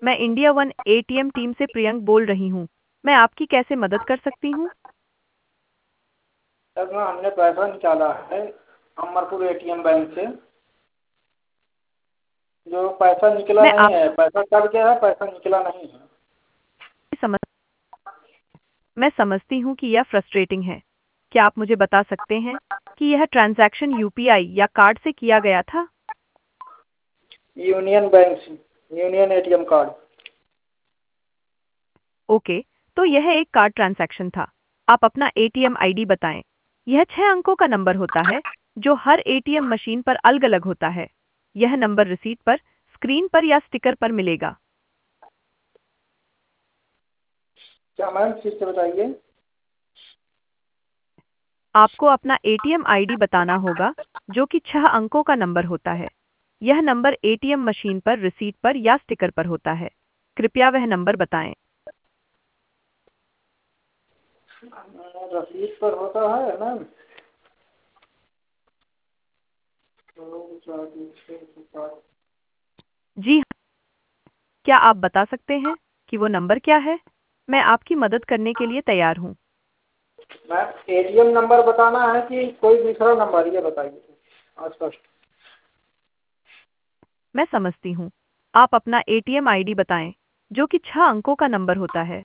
मैं India one ATM team से प्रियंक बोल रही हूँ। मैं आपकी कैसे मदद कर सकती हूँ? सर मैं हमने पैसा निकाला है अमरपुर एटीएम बैंक से। जो पैसा निकला मैं नहीं है, पैसा कट गया है, पैसा निकला नहीं है। समझ मैं समझती हूँ कि यह फ्रस्ट्रेटिंग है। क्या आप मुझे बता सकते हैं कि यह ट्रांजैक्शन यूपीआई या कार्ड से किया गया था? यूनियन बैंक से, यूनियन एटीएम कार्ड। ओके, तो यह एक कार्ड ट्रांजैक्शन था। आप अपना एटीएम आईडी बताएं। यह 6 अंकों का नंबर होता है जो हर एटीएम मशीन पर अलग-अलग होता है। यह नंबर रिसीट पर, स्क्रीन पर या स्टिकर पर मिलेगा। क्या मैम फिर से बताइए। आपको अपना एटीएम आईडी बताना होगा जो कि 6 अंकों का नंबर होता है। यह नंबर एटीएम मशीन पर, रिसीट पर या स्टिकर पर होता है। कृपया वह नंबर बताएं। रसीद पर होता है मैम। तो 4 जी हाँ, क्या आप बता सकते हैं कि वो नंबर क्या है? मैं आपकी मदद करने के लिए तैयार हूँ। मैम एटीएम नंबर बताना है कि कोई दूसरा नंबर, ये बताइए आज फर्स्ट। मैं समझती हूँ। आप अपना एटीएम आईडी बताएं जो कि 6 अंकों का नंबर होता है।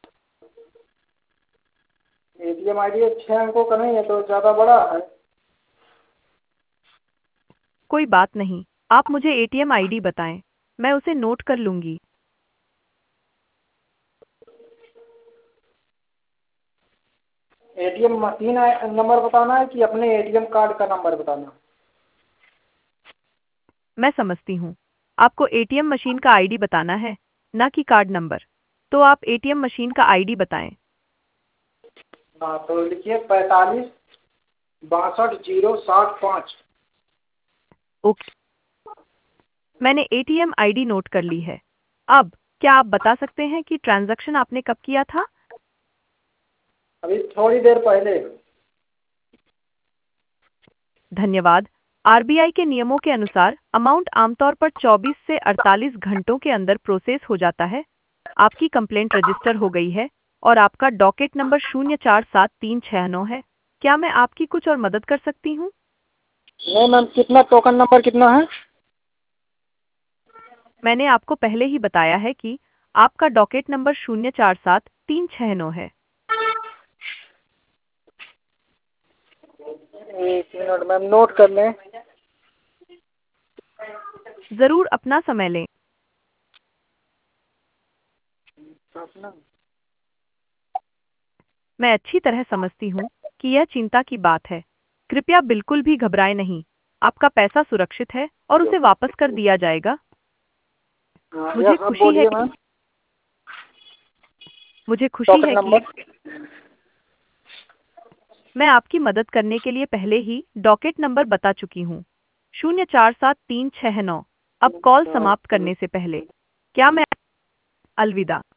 एटीएम आईडी 6 अंकों का नहीं है तो ज़्यादा बड़ा है। कोई बात नहीं, आप मुझे एटीएम आईडी बताएं। मैं उसे नोट कर लूंगी। एटीएम मशीन नंबर बताना है कि अपने एटीएम कार्ड का नंबर बताना है? मैं समझती हूँ। आपको एटीएम मशीन का आईडी बताना है, ना कि कार्ड नंबर। तो आप एटीएम मशीन का आईडी बताएं। हाँ तो लिखिए 45 62 0 7 5। ओके, मैंने एटीएम आईडी नोट कर ली है। अब क्या आप बता सकते हैं कि ट्रांजैक्शन आपने कब किया था? अभी थोड़ी देर पहले। धन्यवाद। आरबीआई के नियमों के अनुसार अमाउंट आमतौर पर 24 से 48 घंटों के अंदर प्रोसेस हो जाता है। आपकी कंप्लेंट रजिस्टर हो गई है और आपका डॉकेट नंबर 047369 है। क्या मैं आपकी कुछ और मदद कर सकती हूँ? नहीं मैम, कितना टोकन नंबर कितना है? मैंने आपको पहले ही बताया है कि आपका डॉकेट नंबर 047369 है। 1 मिनट मैम, नोट कर लें। जरूर अपना समय लें। अपना मैं अच्छी तरह समझती हूँ कि यह चिंता की बात है। कृपया बिल्कुल भी घबराएं नहीं। आपका पैसा सुरक्षित है और उसे वापस कर दिया जाएगा। हाँ मुझे यस, अब खुशी है बोलिए कि मैम। मुझे खुशी टोकन है कि नंबर। मैं आपकी मदद करने के लिए पहले ही डॉकेट नंबर बता चुकी हूँ, 047369। अब कॉल समाप्त करने से पहले क्या मैं अलविदा।